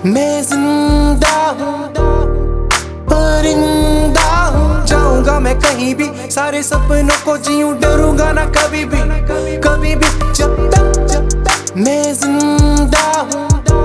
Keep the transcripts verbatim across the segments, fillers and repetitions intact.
मैं जिंदा हूँ, परिंदा हूँ, जाऊंगा मैं कहीं भी, सारे सपनों को जीऊं, डरूंगा ना कभी भी, कभी भी। जब तक जब तक मैं जिंदा हूँ,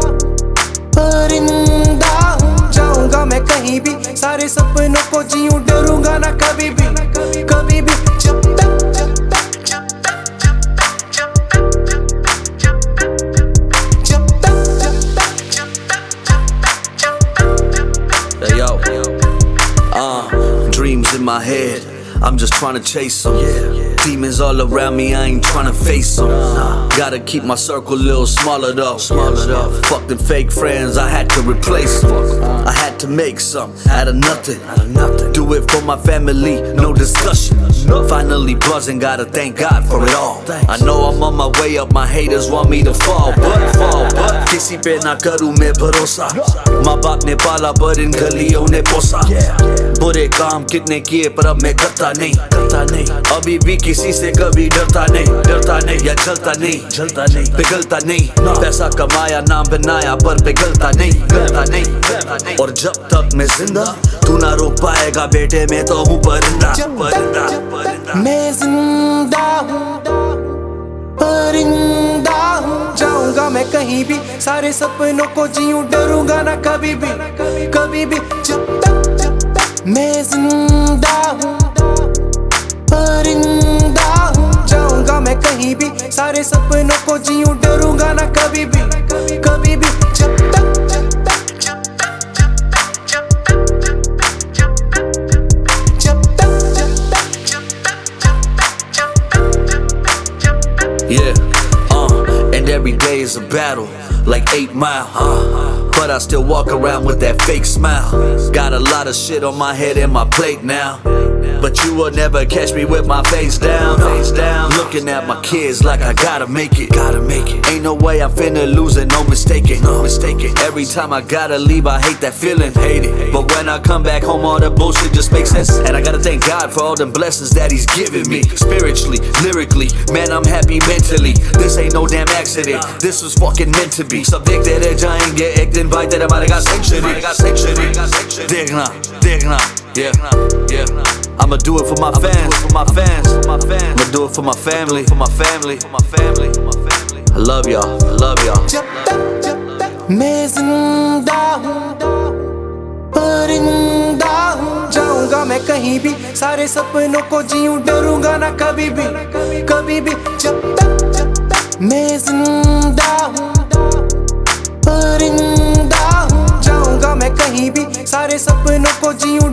परिंदा हूँ, जाऊंगा मैं कहीं भी, सारे सपनों को जीऊं, डरूंगा ना कभी भी, कभी भी। जब तक जब तक जब तक जब तक जब तक जब तक जब तक जब तक जब तक। Hey yo, uh, dreams in my head, I'm just trying to chase them. Demons all around me, I ain't trying to face them. Gotta keep my circle a little smaller though. Fuck them fake friends, I had to replace them. I had to make some out of nothing. Do it for my family, no discussion. Finally buzzing, gotta thank God for it all. I know I'm on my way up, my haters want me to fall, but fall, but किसी पे ना करूँ मैं भरोसा। माँ बाप ने पाला पर इन गलियों ने पोसा। बुरे काम कितने किए पर अब मैं करता नहीं, करता नहीं। अभी भी किसी से कभी डरता नहीं, डरता नहीं, या जलता नहीं, जलता नहीं, पिघलता नहीं। पैसा कमाया नाम बनाया पर पिघलता नहीं, पिघलता नहीं, पिघलता नहीं। और जब तक मैं जिंदा तू ना रोक पाएगा बेटे, मैं तो हूँ परिंदा, परिंदा, परिंदा। मैं जिंदा हूँ, परिंदा हूँ, जाऊंगा मैं कहीं भी, सारे सपनों को जीऊं, डरूंगा ना कभी भी, कभी भी। जब तक जब तक मैं जिंदा हूँ, परिंदा हूँ, जाऊंगा मैं कहीं भी, सारे सपनों को जीऊं, डरूंगा ना कभी भी, कभी भी। जब तक जब तक जब तक जब तक जब तक जब तक जब तक जब तक जब तक जब तक जब तक। Yeah, uh, and every day is a battle, like eight mile, uh, but I still walk around with that fake smile. Got a lot of shit on my head and my plate now, but you will never catch me with my face down, face down. Looking at my kids like I gotta make it, gotta make it. Ain't no way I'm finna lose it, no mistaking, no mistaking. Every time I gotta leave, I hate that feeling, hate it. But when I come back home, all the bullshit just makes sense. And I gotta thank God for all them blessings that He's given me, spiritually, lyrically. Man, I'm happy mentally. This ain't no damn accident. This was fucking meant to be. सब देखते रह जाएंगे एक दिन भाई तेरे हमारे का सेंचुरी, देखना, देखना, yeah, yeah. I'ma do it for my fans, for my fans, I'ma do it for my family, for my family, for my family. I love y'all, I love y'all. जब तक जब तक मैं जिंदा हूँ, परिंदा हूँ, जाऊंगा मैं कहीं भी, सारे सपनों को जीऊं, डरूंगा ना कभी भी, कभी भी। जब तक जब तक मैं जिंदा हूँ, परिंदा हूँ, जाऊंगा मैं कहीं भी, सारे सपनों को जीऊं,